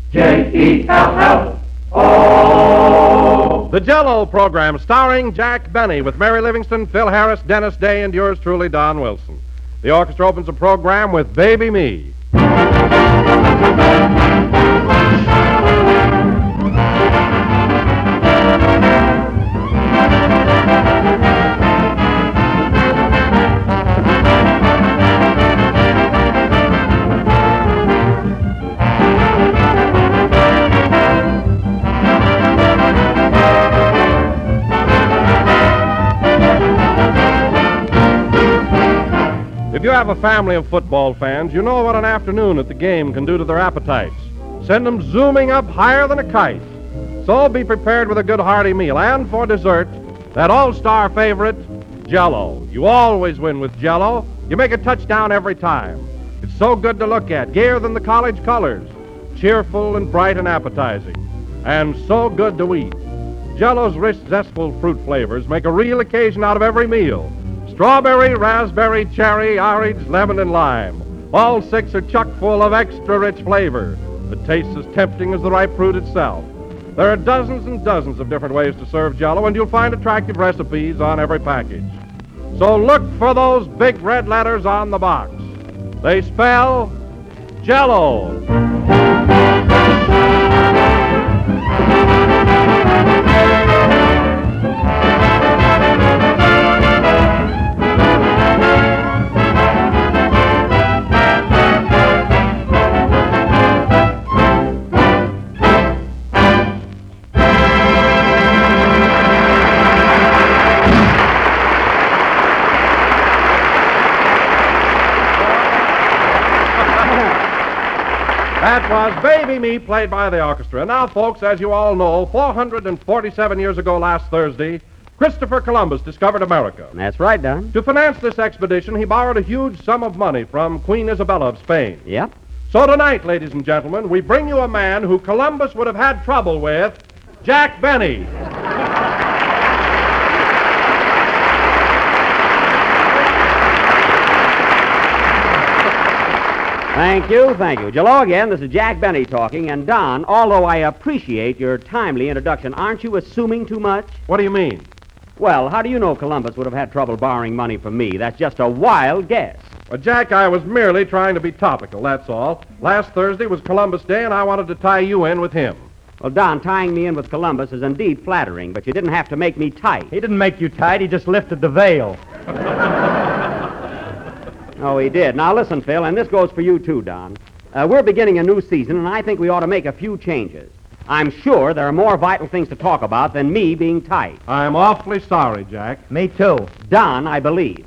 J-E-L-L-O. The Jell-O program starring Jack Benny with Mary Livingston, Phil Harris, Dennis Day, and yours truly, Don Wilson. The orchestra opens the program with Baby Me. If you have a family of football fans, you know what an afternoon at the game can do to their appetites. Send them zooming up higher than a kite. So be prepared with a good hearty meal. And for dessert, that all-star favorite, Jell-O. You always win with Jell-O. You make a touchdown every time. It's so good to look at, gayer than the college colors. Cheerful and bright and appetizing. And so good to eat. Jell-O's rich, zestful fruit flavors make a real occasion out of every meal. Strawberry, raspberry, cherry, orange, lemon, and lime. All six are chock full of extra rich flavor that tastes as tempting as the ripe fruit itself. There are dozens and dozens of different ways to serve Jell-O, and you'll find attractive recipes on every package. So look for those big red letters on the box. They spell Jell-O. That was Baby Me, played by the orchestra. Now, folks, as you all know, 447 years ago last Thursday, Christopher Columbus discovered America. That's right, Don. To finance this expedition, he borrowed a huge sum of money from Queen Isabella of Spain. Yep. So tonight, ladies and gentlemen, we bring you a man who Columbus would have had trouble with, Jack Benny. Thank you. Hello again, this is Jack Benny talking, and Don, although I appreciate your timely introduction, aren't you assuming too much? What do you mean? Well, how do you know Columbus would have had trouble borrowing money from me? That's just a wild guess. Well, Jack, I was merely trying to be topical, that's all. Last Thursday was Columbus Day, and I wanted to tie you in with him. Well, Don, tying me in with Columbus is indeed flattering, but you didn't have to make me tight. He didn't make you tight, he just lifted the veil. Oh, he did. Now, listen, Phil, and this goes for you, too, Don. We're beginning a new season, and I think we ought to make a few changes. I'm sure there are more vital things to talk about than me being tight. I'm awfully sorry, Jack. Me too. Don, I believe.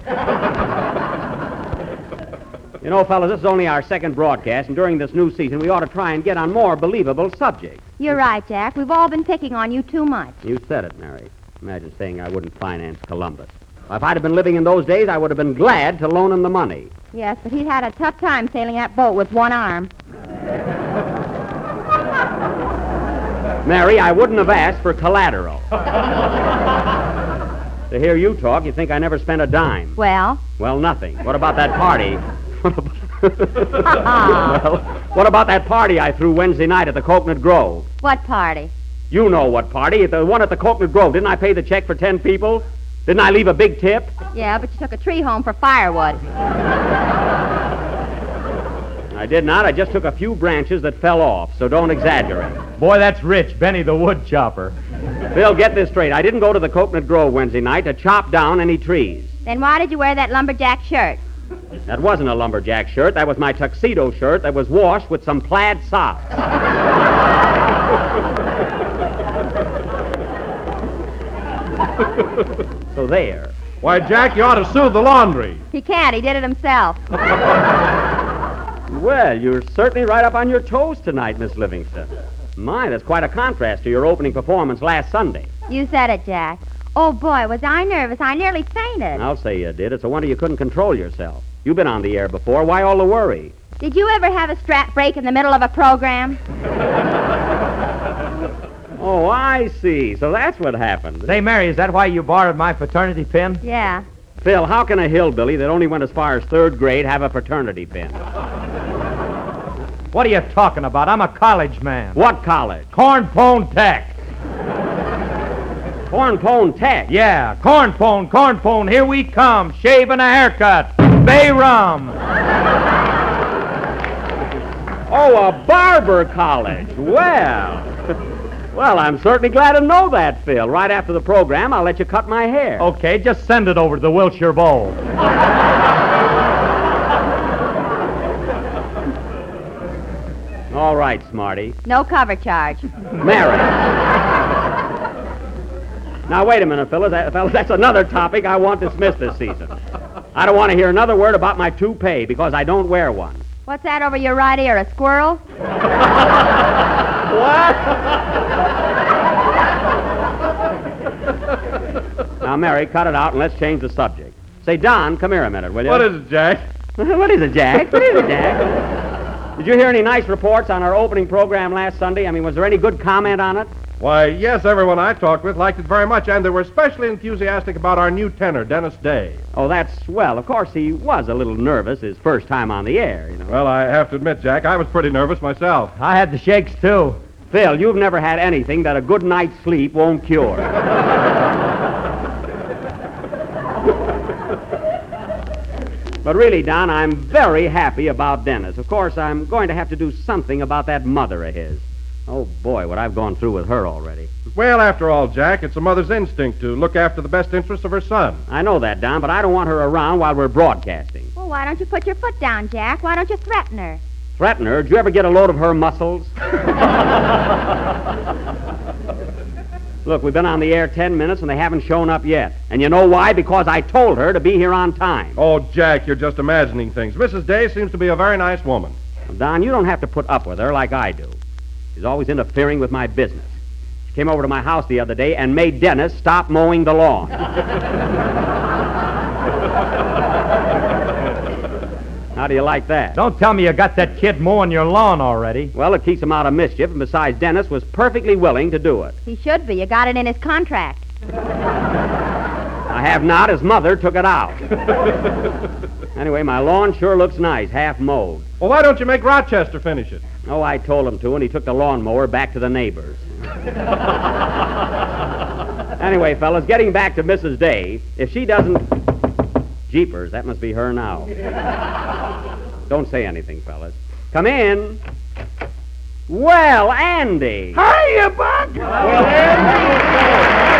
You know, fellas, this is only our second broadcast, and during this new season, we ought to try and get on more believable subjects. You're right, Jack. We've all been picking on you too much. You said it, Mary. Imagine saying I wouldn't finance Columbus. If I'd have been living in those days, I would have been glad to loan him the money. Yes, but he'd had a tough time sailing that boat with one arm. Mary, I wouldn't have asked for collateral. To hear you talk, you'd think I never spent a dime. Well? Well, nothing. What about that party? Well, what about that party I threw Wednesday night at the Coconut Grove? What party? You know what party. The one at the Coconut Grove. Didn't I pay the check for 10 people? Didn't I leave a big tip? Yeah, but you took a tree home for firewood. I did not. I just took a few branches that fell off, so don't exaggerate. Boy, that's rich, Benny the wood chopper. Phil, get this straight. I didn't go to the Coconut Grove Wednesday night to chop down any trees. Then why did you wear that lumberjack shirt? That wasn't a lumberjack shirt. That was my tuxedo shirt that was washed with some plaid socks. So there. Why, Jack, you ought to sue the laundry. He can't. He did it himself. Well, you're certainly right up on your toes tonight, Miss Livingston. My, that's quite a contrast to your opening performance last Sunday. You said it, Jack. Oh, boy, was I nervous. I nearly fainted. I'll say you did. It's a wonder you couldn't control yourself. You've been on the air before. Why all the worry? Did you ever have a strap break in the middle of a program? Oh, I see. So that's what happened. Say, Mary, is that why you borrowed my fraternity pin? Yeah. Phil, how can a hillbilly that only went as far as third grade have a fraternity pin? What are you talking about? I'm a college man. What college? Cornpone Tech. Cornpone Tech. Yeah, cornpone, here we come. Shaving a haircut. Bay rum. Oh, a barber college. Well, I'm certainly glad to know that, Phil. Right after the program, I'll let you cut my hair. Okay, just send it over to the Wilshire Bowl. All right, Smarty. No cover charge. Mary. Now, wait a minute, fellas. That's another topic I want dismissed this season. I don't want to hear another word about my toupee because I don't wear one. What's that over your right ear, a squirrel? What? Now, Mary, cut it out and let's change the subject. Say, Don, come here a minute, will you? What is it, Jack? What is it, Jack? What is it, Jack? Did you hear any nice reports on our opening program last Sunday? I mean, was there any good comment on it? Why, yes, everyone I talked with liked it very much, and they were especially enthusiastic about our new tenor, Dennis Day. Oh, that's swell. Of course, he was a little nervous his first time on the air, you know. Well, I have to admit, Jack, I was pretty nervous myself. I had the shakes, too. Phil, you've never had anything that a good night's sleep won't cure. But really, Don, I'm very happy about Dennis. Of course, I'm going to have to do something about that mother of his. Oh, boy, what I've gone through with her already. Well, after all, Jack, it's a mother's instinct to look after the best interests of her son. I know that, Don, but I don't want her around while we're broadcasting. Well, why don't you put your foot down, Jack? Why don't you threaten her? Threaten her? Did you ever get a load of her muscles? Look, we've been on the air 10 minutes and they haven't shown up yet. And you know why? Because I told her to be here on time. Oh, Jack, you're just imagining things. Mrs. Day seems to be a very nice woman. Well, Don, you don't have to put up with her like I do. She's always interfering with my business. She came over to my house the other day and made Dennis stop mowing the lawn. How do you like that? Don't tell me you got that kid mowing your lawn already. Well, it keeps him out of mischief, and besides, Dennis was perfectly willing to do it. He should be. You got it in his contract. I have not. His mother took it out. Anyway, my lawn sure looks nice, half mowed. Well, why don't you make Rochester finish it? Oh, I told him to, and he took the lawnmower back to the neighbors. Anyway, fellas, getting back to Mrs. Day, if she doesn't... Jeepers, that must be her now. Don't say anything, fellas. Come in. Well, Andy. Hiya, Buck. Well, Andy.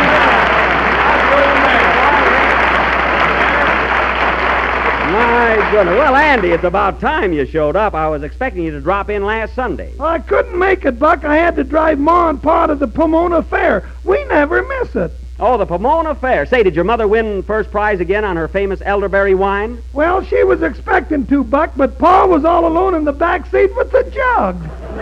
My goodness. Well, Andy, it's about time you showed up. I was expecting you to drop in last Sunday. I couldn't make it, Buck. I had to drive Ma and Pa to the Pomona Fair. We never miss it. Oh, the Pomona Fair. Say, did your mother win first prize again on her famous elderberry wine? Well, she was expecting to, Buck, but Pa was all alone in the back seat with the jug.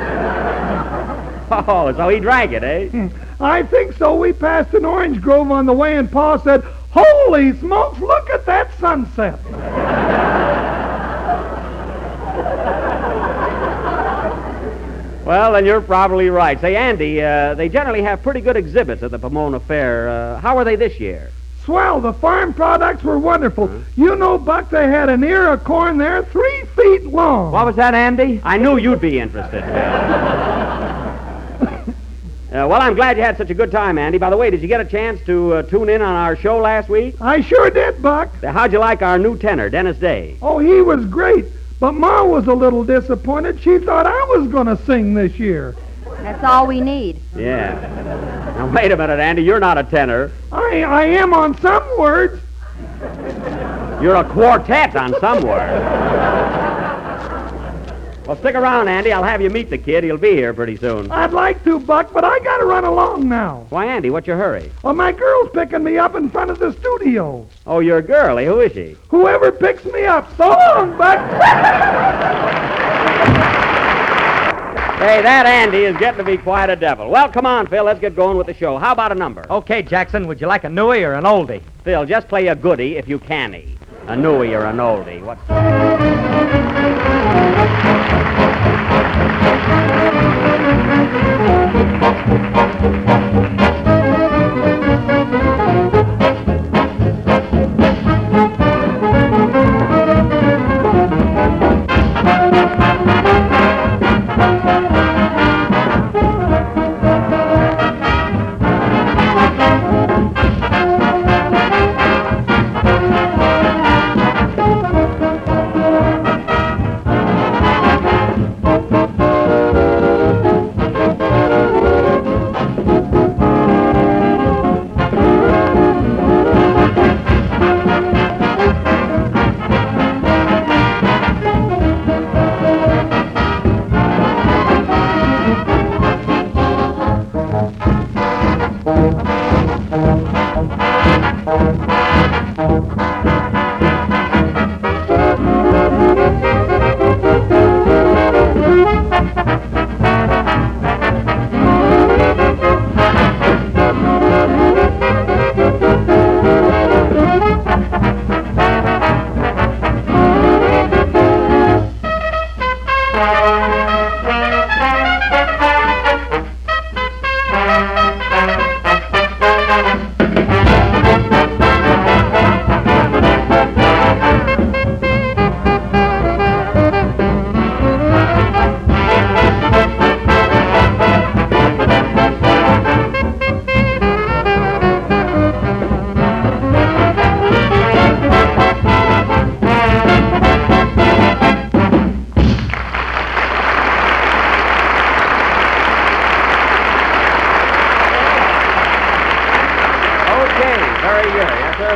Oh, so he drank it, eh? I think so. We passed an orange grove on the way, and Pa said, "Holy smokes, look at that sunset." Well, then you're probably right. Say, Andy, they generally have pretty good exhibits at the Pomona Fair. How are they this year? Swell. The farm products were wonderful. You know, Buck, they had an ear of corn there 3 feet long. What was that, Andy? I knew you'd be interested. Well, I'm glad you had such a good time, Andy. By the way, did you get a chance to tune in on our show last week? I sure did, Buck. How'd you like our new tenor, Dennis Day? Oh, he was great. But Ma was a little disappointed. She thought I was going to sing this year. That's all we need. Yeah. Now, wait a minute, Andy. You're not a tenor. I am on some words. You're a quartet on some words. Well, stick around, Andy. I'll have you meet the kid. He'll be here pretty soon. I'd like to, Buck, but I got to run along now. Why, Andy, what's your hurry? Well, my girl's picking me up in front of the studio. Oh, your girl, eh? Who is she? Whoever picks me up. So long, Buck. Hey, that Andy is getting to be quite a devil. Well, come on, Phil. Let's get going with the show. How about a number? Okay, Jackson, would you like a newie or an oldie? Phil, just play a goodie if you can-y. A newie or an oldie. What's...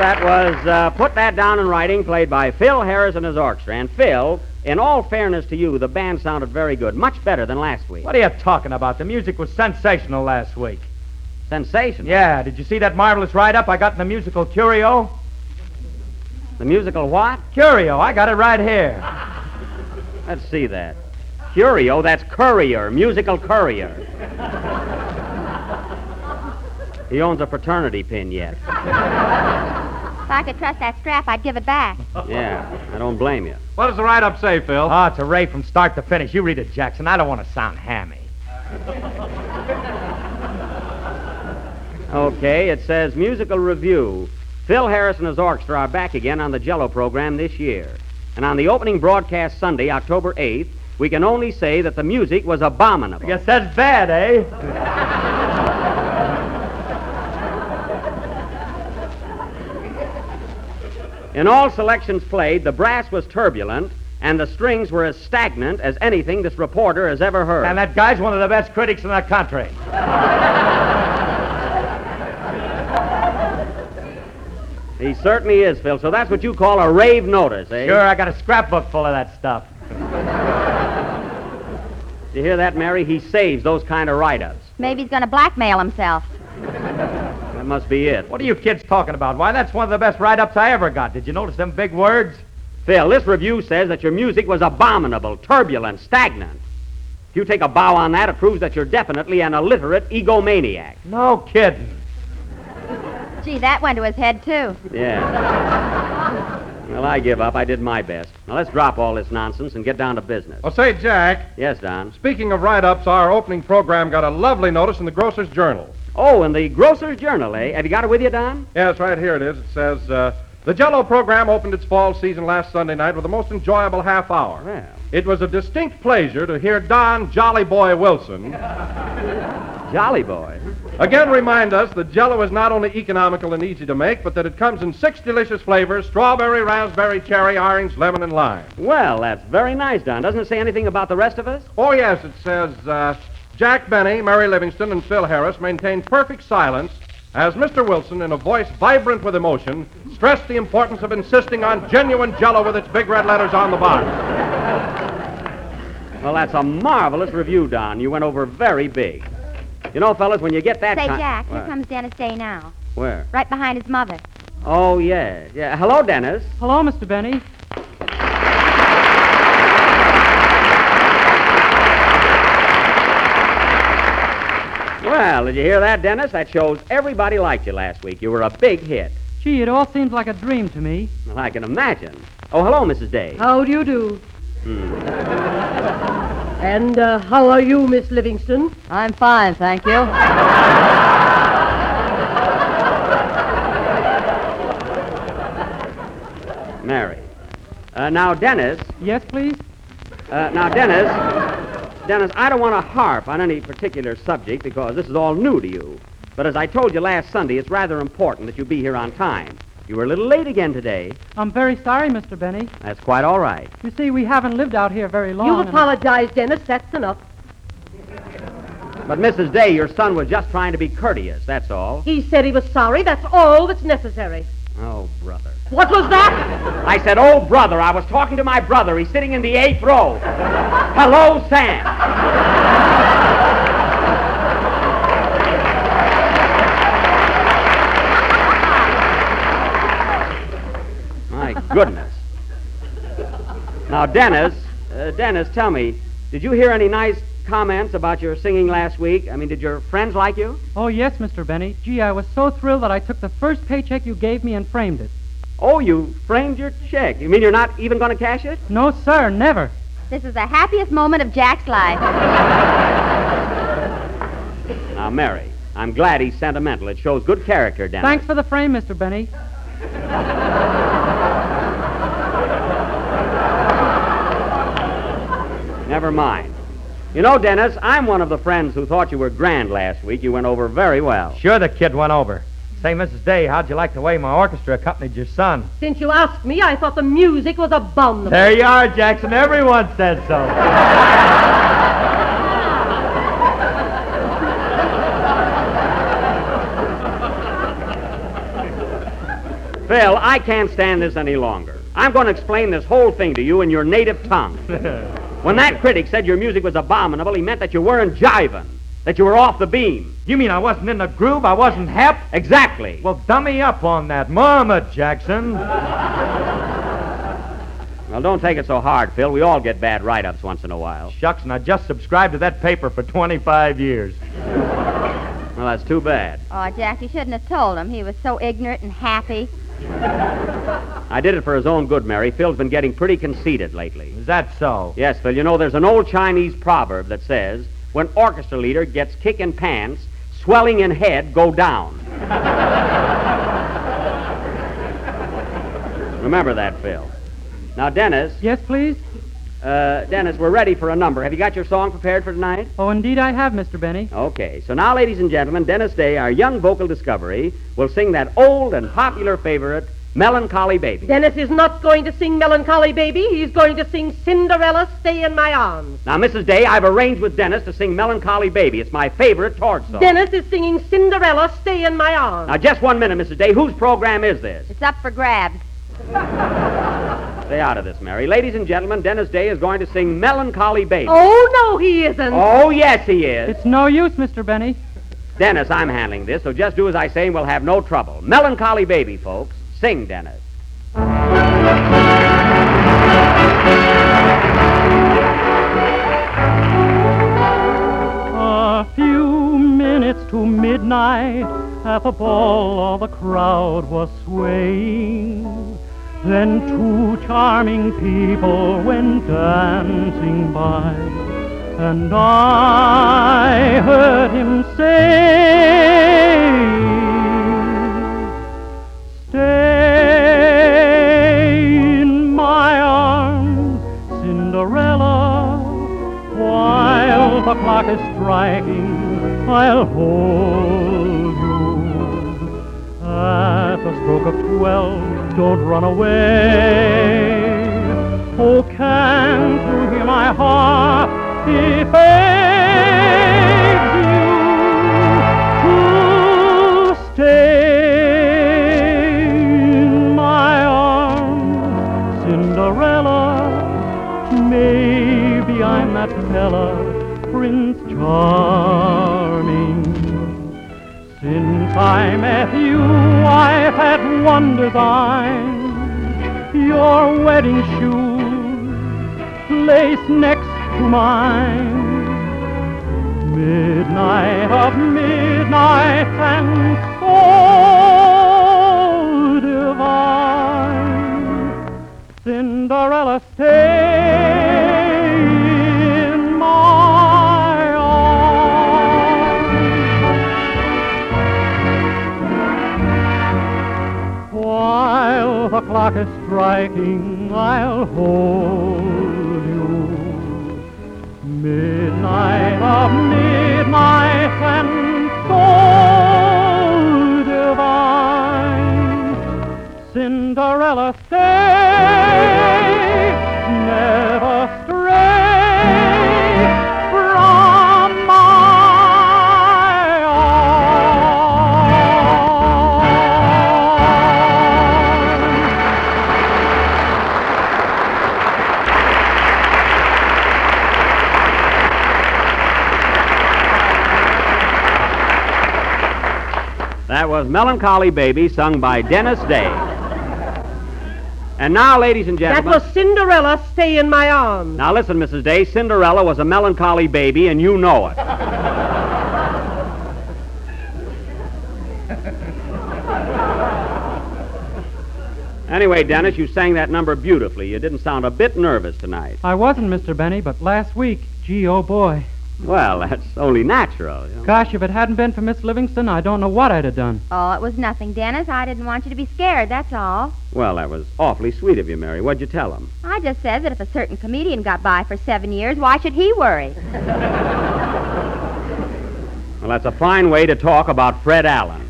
that was Put That Down in Writing, played by Phil Harris and his orchestra. And Phil, in all fairness to you, the band sounded very good, much better than last week. What are you talking about? The music was sensational last week. Sensational. Yeah, did you see that marvelous write-up I got in the musical Curio? The musical what? Curio, I got it right here. Let's see that. Curio, that's courier, musical courier. He owns a fraternity pin yet. If I could trust that strap, I'd give it back. Yeah, I don't blame you. What does the write-up say, Phil? Oh, it's a rave from start to finish. You read it, Jackson. I don't want to sound hammy. Okay, it says musical review. Phil Harris and his orchestra are back again on the Jello program this year. And on the opening broadcast Sunday, October 8th, we can only say that the music was abominable. I guess that's bad, eh? In all selections played, the brass was turbulent, and the strings were as stagnant as anything this reporter has ever heard. And that guy's one of the best critics in the country. He certainly is, Phil. So that's what you call a rave notice, eh? Sure, I got a scrapbook full of that stuff. You hear that, Mary? He saves those kind of write-ups. Maybe he's going to blackmail himself. That must be it. What are you kids talking about? Why, that's one of the best write-ups I ever got. Did you notice them big words? Phil, this review says that your music was abominable, turbulent, stagnant. If you take a bow on that, it proves that you're definitely an illiterate egomaniac. No kidding. Gee, that went to his head, too. Yeah. Well, I give up. I did my best. Now, let's drop all this nonsense and get down to business. Well, say, Jack, Yes, Don? speaking of write-ups, our opening program got a lovely notice in the Grocer's Journal. Oh, in the Grocer's Journal, eh? Have you got it with you, Don? Yes, right here it is. It says, the Jello program opened its fall season last Sunday night with a most enjoyable half hour. Well. It was a distinct pleasure to hear Don Jolly Boy Wilson Jolly boy. again remind us that Jello is not only economical and easy to make, but that it comes in 6 delicious flavors: strawberry, raspberry, cherry, orange, lemon, and lime. Well, that's very nice, Don. Doesn't it say anything about the rest of us? Oh, yes, it says, Jack Benny, Mary Livingston, and Phil Harris maintained perfect silence as Mr. Wilson, in a voice vibrant with emotion, stressed the importance of insisting on genuine Jello with its big red letters on the box. Well, that's a marvelous review, Don. You went over very big. You know, fellas, when you get that Say, kind... Jack, here What? comes Dennis Day now. Where? Right behind his mother. Oh, yeah. Yeah. Hello, Dennis. Hello, Mr. Benny. Well, did you hear that, Dennis? That shows everybody liked you last week. You were a big hit. Gee, it all seems like a dream to me. Well, I can imagine. Oh, hello, Mrs. Day. How do you do? And how are you, Miss Livingston? I'm fine, thank you. Mary. Now, Dennis. Yes, please? Dennis, I don't want to harp on any particular subject because this is all new to you. But as I told you last Sunday, it's rather important that you be here on time. You were a little late again today. I'm very sorry, Mr. Benny. That's quite all right. You see, we haven't lived out here very long. You and- apologize, Dennis. That's enough. But, Mrs. Day, your son was just trying to be courteous, that's all. He said he was sorry. That's all that's necessary. Oh, brother. What was that? I said, oh, brother. I was talking to my brother. He's sitting in the 8th row. Hello, Sam. My goodness. Now, Dennis, tell me, did you hear any nice comments about your singing last week? I mean, did your friends like you? Oh, yes, Mr. Benny. Gee, I was so thrilled that I took the first paycheck you gave me and framed it. Oh, you framed your check. You mean you're not even going to cash it? No, sir, never. This is the happiest moment of Jack's life. Now, Mary, I'm glad he's sentimental. It shows good character, Dennis. Thanks for the frame, Mr. Benny. Never mind. You know, Dennis, I'm one of the friends who thought you were grand last week. You went over very well. Sure, the kid went over. Say, Mrs. Day, how'd you like the way my orchestra accompanied your son? Since you asked me, I thought the music was abominable. There you are, Jackson. Everyone said so. Phil, I can't stand this any longer. I'm going to explain this whole thing to you in your native tongue. When that critic said your music was abominable, he meant that you weren't jiving, that you were off the beam. You mean I wasn't in the groove? I wasn't hep? Exactly. Well, dummy up on that. Mama, Jackson. Well, don't take it so hard, Phil. We all get bad write-ups once in a while. Shucks, and I just subscribed to that paper for 25 years. Well, that's too bad. Oh, Jack, you shouldn't have told him. He was so ignorant and happy. I did it for his own good, Mary. Phil's been getting pretty conceited lately. Is that so? Yes, Phil. You know, there's an old Chinese proverb that says, when orchestra leader gets kick in pants, swelling in head, go down. Remember that, Phil. Now, Dennis. Yes, please? Dennis, we're ready for a number. Have you got your song prepared for tonight? Oh, indeed I have, Mr. Benny. Okay. So now, ladies and gentlemen, Dennis Day, our young vocal discovery, will sing that old and popular favorite, Melancholy Baby. Dennis is not going to sing Melancholy Baby. He's going to sing Cinderella, Stay in My Arms. Now, Mrs. Day, I've arranged with Dennis to sing Melancholy Baby. It's my favorite torch song. Dennis is singing Cinderella, Stay in My Arms. Now, just 1 minute, Mrs. Day. Whose program is this? It's up for grabs. Stay out of this, Mary. Ladies and gentlemen, Dennis Day is going to sing Melancholy Baby. Oh, no, he isn't. Oh, yes, he is. It's no use, Mr. Benny. Dennis, I'm handling this, so just do as I say and we'll have no trouble. Melancholy Baby, folks. Sing, Dennis. A few minutes to midnight, at the ball all the crowd was swaying. Then two charming people went dancing by, and I heard him say, "Stay in my arms, Cinderella, while the clock is striking, I'll hold you. At the stroke of 12, don't run away. Oh, can't you hear my heart? It begs you to stay in my arms, Cinderella. Maybe I'm that fella, Prince Charming. Since I met you, I've had one design. Your wedding shoes placed next to mine. Midnight of midnight and so divine. Cinderella, stay in my arms. While the clock is striking, I'll hold you. Midnight of midnight and so divine. Cinderella, stay, never stray from my That was Melancholy Baby, sung by Dennis Day. And now, ladies and That gentlemen... was Cinderella, Stay in My Arms. Now, listen, Mrs. Day, Cinderella was a melancholy baby, and you know it. Anyway, Dennis, you sang that number beautifully. You didn't sound a bit nervous tonight. I wasn't, Mr. Benny, but last week, gee, oh boy. Well, that's only natural. You know? Gosh, if it hadn't been for Miss Livingston, I don't know what I'd have done. Oh, it was nothing, Dennis. I didn't want you to be scared, that's all. Well, that was awfully sweet of you, Mary. What'd you tell him? I just said that if a certain comedian got by for 7 years, why should he worry? Well, that's a fine way to talk about Fred Allen.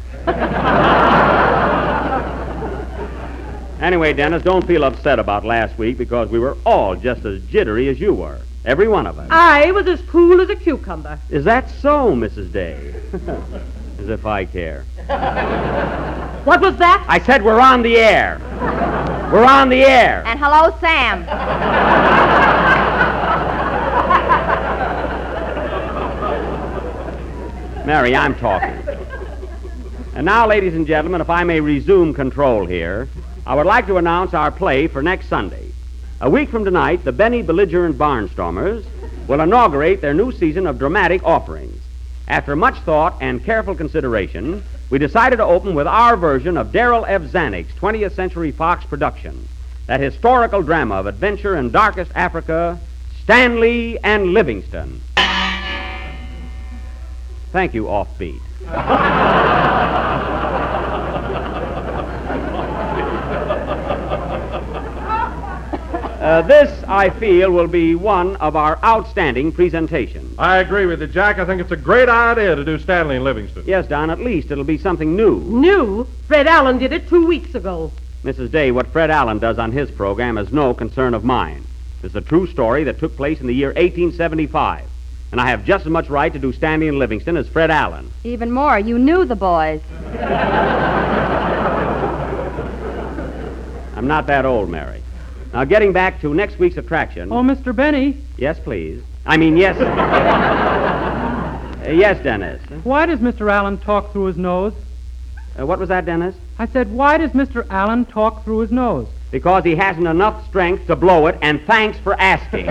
Anyway, Dennis, don't feel upset about last week because we were all just as jittery as you were. Every one of us. I was as cool as a cucumber. Is that so, Mrs. Day? As if I care. What was that? I said we're on the air. We're on the air. And hello, Sam. Mary, I'm talking. And now, ladies and gentlemen, if I may resume control here, I would like to announce our play for next Sunday. A week from tonight, the Benny Belligerent Barnstormers will inaugurate their new season of dramatic offerings. After much thought and careful consideration, we decided to open with our version of Darrell F. Zanuck's 20th Century Fox production, that historical drama of adventure in darkest Africa, Stanley and Livingston. Thank you, Offbeat. This, I feel, will be one of our outstanding presentations. I agree with you, Jack. I think it's a great idea to do Stanley and Livingston. Yes, Don, at least it'll be something new. New? Fred Allen did it 2 weeks ago. Mrs. Day, what Fred Allen does on his program is no concern of mine. It's a true story that took place in the year 1875. And I have just as much right to do Stanley and Livingston as Fred Allen. Even more, you knew the boys. I'm not that old, Mary. Now, getting back to next week's attraction... Oh, Mr. Benny, Yes, please. I mean, yes... yes, Dennis. why does Mr. Allen talk through his nose? What was that, Dennis? I said, why does Mr. Allen talk through his nose? Because he hasn't enough strength to blow it, and thanks for asking.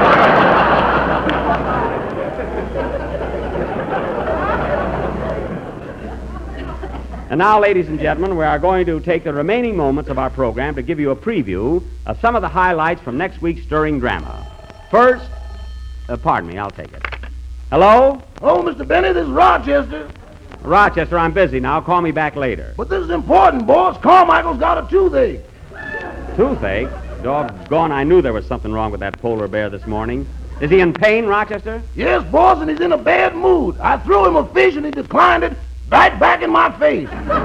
And now, ladies and gentlemen, we are going to take the remaining moments of our program to give you a preview of some of the highlights from next week's stirring drama. First, pardon me, I'll take it. Hello? Oh, Mr. Benny, this is Rochester. Rochester, I'm busy now. Call me back later. But this is important, boss. Carmichael's got a toothache. Toothache? Doggone, I knew there was something wrong with that polar bear this morning. Is he in pain, Rochester? Yes, boss, and he's in a bad mood. I threw him a fish and he declined it right back in my face.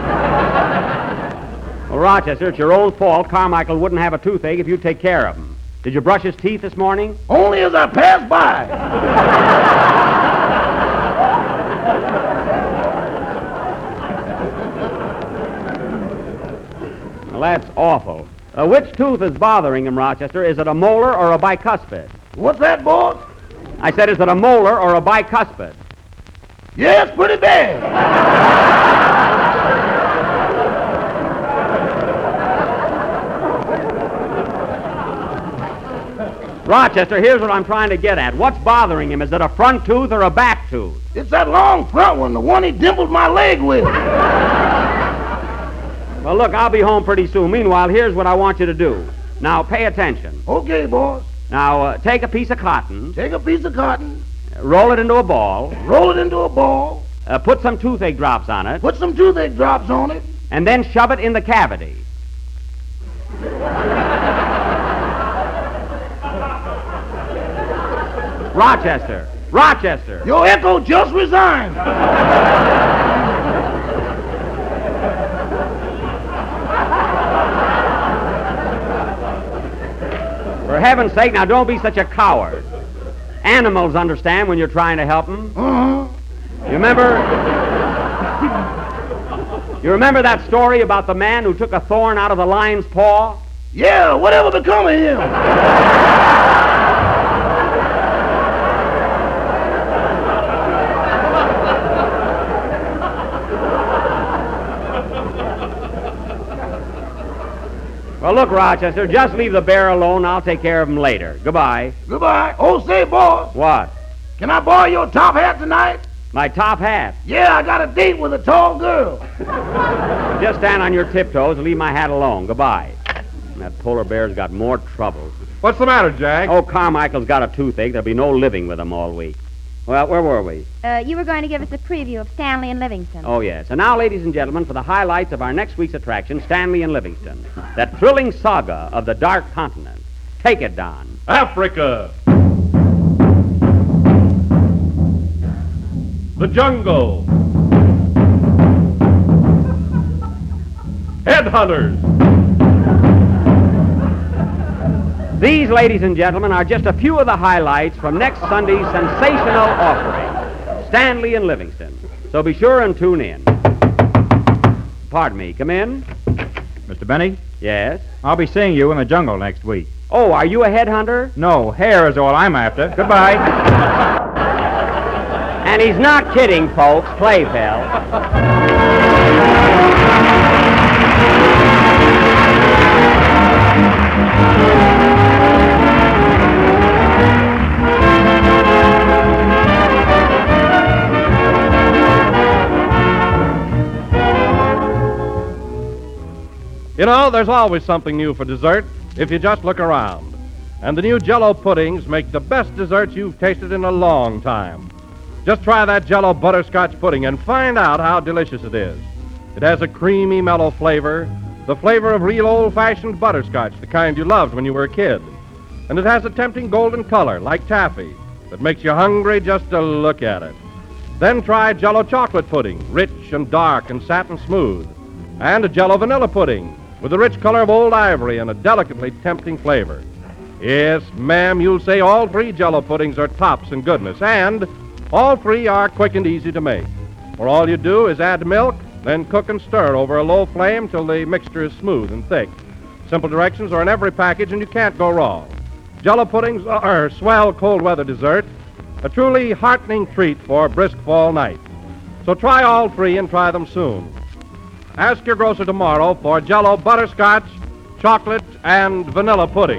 Well, Rochester, it's your own fault. Carmichael wouldn't have a toothache if you'd take care of him. Did you brush his teeth this morning? Only as I passed by. Well, that's awful. Which tooth is bothering him, Rochester? Is it a molar or a bicuspid? What's that, boss? I said, is it a molar or a bicuspid? Yes, pretty bad. Rochester, here's what I'm trying to get at. What's bothering him? Is it a front tooth or a back tooth? It's that long front one, the one he dimpled my leg with. Well, look, I'll be home pretty soon. Meanwhile, here's what I want you to do. Now, pay attention. Okay, boss. Now, take a piece of cotton, Take a piece of cotton, roll it into a ball, roll it into a ball, put some toothache drops on it, put some toothache drops on it. and then shove it in the cavity. Rochester! Rochester! Your echo just resigned. For heaven's sake, now don't be such a coward. Animals understand when you're trying to help them. Uh-huh. You remember that story about the man who took a thorn out of the lion's paw? Yeah, whatever become of him? Well, look, Rochester, just leave the bear alone. I'll take care of him later. Goodbye. Goodbye. Oh, say, boss, What? can I borrow your top hat tonight? My top hat. Yeah, I got a date with a tall girl. Just stand on your tiptoes and leave my hat alone. Goodbye. That polar bear's got more trouble. What's the matter, Jack? Oh, Carmichael's got a toothache. There'll be no living with him all week. Well, where were we? You were going to give us a preview of Stanley and Livingston. Oh, yes. And now, ladies and gentlemen, for the highlights of our next week's attraction, Stanley and Livingston. That thrilling saga of the Dark Continent. Take it, Don. Africa. The jungle. Headhunters. These, ladies and gentlemen, are just a few of the highlights from next Sunday's sensational offering, Stanley and Livingston. So be sure and tune in. Pardon me. Come in. Mr. Benny, Yes? I'll be seeing you in the jungle next week. Oh, are you a headhunter? No, hair is all I'm after. Goodbye. And he's not kidding, folks. Play, pal. You know, there's always something new for dessert if you just look around. And the new Jell-O puddings make the best desserts you've tasted in a long time. Just try that Jell-O butterscotch pudding and find out how delicious it is. It has a creamy, mellow flavor, the flavor of real old-fashioned butterscotch, the kind you loved when you were a kid. And it has a tempting golden color, like taffy, that makes you hungry just to look at it. Then try Jell-O chocolate pudding, rich and dark and satin smooth. And a Jell-O vanilla pudding, with the rich color of old ivory and a delicately tempting flavor. Yes, ma'am, you'll say all three Jell-O puddings are tops in goodness, and all three are quick and easy to make. For all you do is add milk, then cook and stir over a low flame till the mixture is smooth and thick. Simple directions are in every package, and you can't go wrong. Jell-O puddings are swell cold weather dessert, a truly heartening treat for brisk fall nights. So try all three and try them soon. Ask your grocer tomorrow for Jell-O butterscotch, chocolate, and vanilla pudding.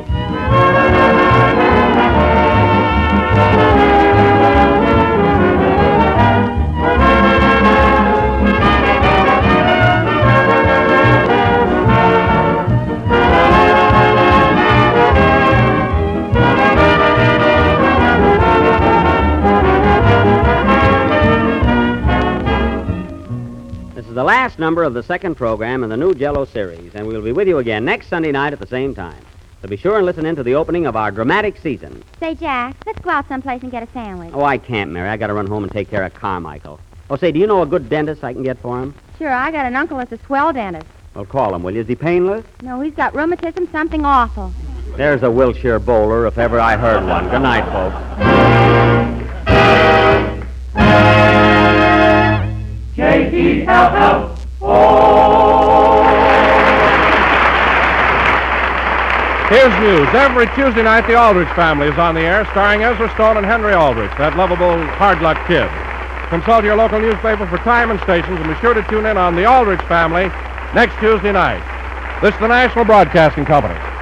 The last number of the second program in the new Jell-O series, and we'll be with you again next Sunday night at the same time. So be sure and listen in to the opening of our dramatic season. Say, Jack, let's go out someplace and get a sandwich. Oh, I can't, Mary. I got to run home and take care of Carmichael. Oh, say, do you know a good dentist I can get for him? Sure, I got an uncle that's a swell dentist. Well, call him, will you? Is he painless? No, he's got rheumatism, something awful. There's a Wilshire bowler, if ever I heard one. Good night, folks. J-E-L-L. Here's news. Every Tuesday night, the Aldrich Family is on the air, starring Ezra Stone and Henry Aldrich, that lovable hard-luck kid. Consult your local newspaper for time and stations, and be sure to tune in on the Aldrich Family next Tuesday night. This is the National Broadcasting Company.